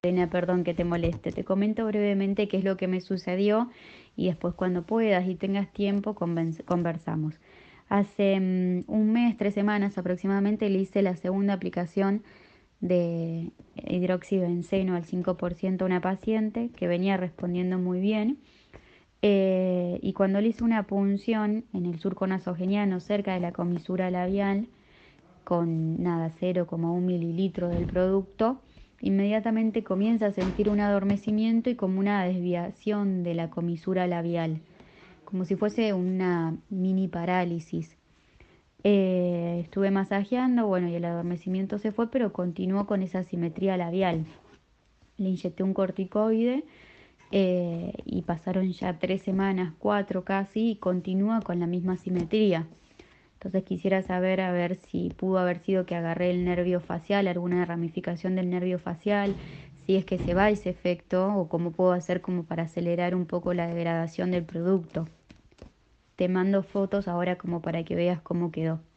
Elena, perdón que te moleste. Te comento brevemente qué es lo que me sucedió y después cuando puedas y tengas tiempo conversamos. Hace un mes, 3 semanas aproximadamente, le hice la segunda aplicación de hidroxibenceno al 5% a una paciente que venía respondiendo muy bien. Y cuando le hice una punción en el surco nasogeniano cerca de la comisura labial, con nada, 0,1 mililitro del producto, inmediatamente comienza a sentir un adormecimiento y como una desviación de la comisura labial, como si fuese una mini parálisis. Estuve masajeando, bueno, y el adormecimiento se fue, pero continuó con esa simetría labial. Le inyecté un corticoide y pasaron ya 3 semanas, 4 casi, y continúa con la misma simetría. Entonces quisiera saber a ver si pudo haber sido que agarré el nervio facial, alguna ramificación del nervio facial, si es que se va ese efecto o cómo puedo hacer como para acelerar un poco la degradación del producto. Te mando fotos ahora como para que veas cómo quedó.